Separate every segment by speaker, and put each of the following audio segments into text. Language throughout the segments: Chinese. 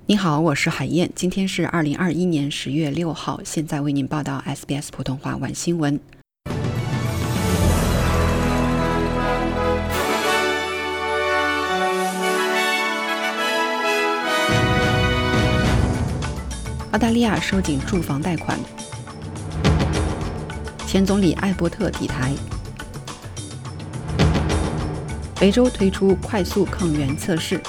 Speaker 1: 您好，我是海燕，今天是2021年10月6号，现在为您报道 SBS 普通话晚新闻。澳大利亚收紧住房贷款，前总理艾伯特抵台，维州推出快速抗原测试，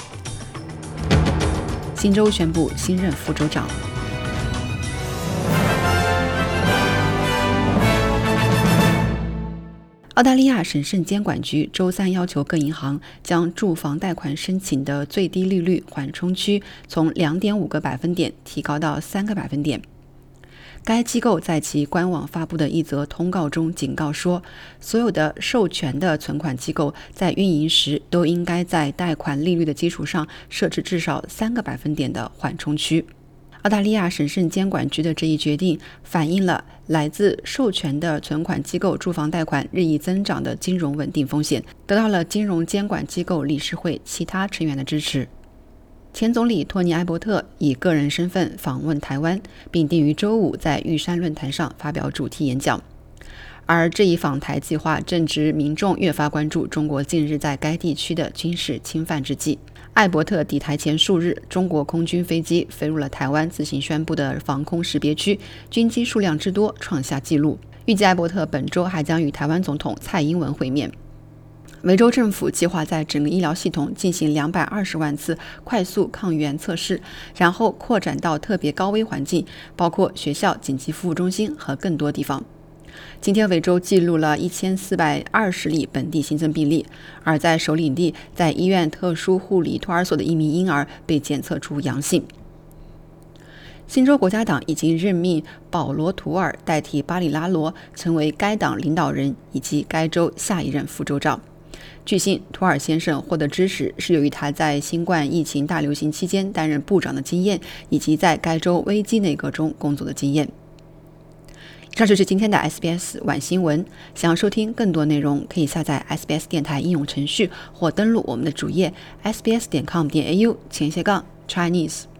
Speaker 1: 新州宣布新任副州长。澳大利亚审慎监管局周三要求各银行将住房贷款申请的最低利率缓冲区从 2.5 个百分点提高到3个百分点。该机构在其官网发布的一则通告中警告说，所有的授权的存款机构在运营时都应该在贷款利率的基础上设置至少3个百分点的缓冲区。澳大利亚审慎监管局的这一决定反映了来自授权的存款机构住房贷款日益增长的金融稳定风险，得到了金融监管机构理事会其他成员的支持。前总理托尼·艾伯特以个人身份访问台湾，并定于周五在玉山论坛上发表主题演讲。而这一访台计划正值民众越发关注中国近日在该地区的军事侵犯之际。艾伯特抵台前数日，中国空军飞机飞入了台湾自行宣布的防空识别区，军机数量之多创下纪录。预计艾伯特本周还将与台湾总统蔡英文会面。维州政府计划在整个医疗系统进行220万次快速抗原测试，然后扩展到特别高危环境，包括学校、紧急服务中心和更多地方。今天维州记录了1420例本地新增病例，而在首领地，在医院特殊护理托儿所的一名婴儿被检测出阳性。新州国家党已经任命保罗·图尔代替巴里拉罗成为该党领导人以及该州下一任副州长。据悉，图尔先生获得支持是由于他在新冠疫情大流行期间担任部长的经验，以及在该州危机内阁中工作的经验。以上就是今天的 SBS 晚新闻。想要收听更多内容，可以下载 SBS 电台应用程序或登录我们的主页 sbs.com.au/Chinese。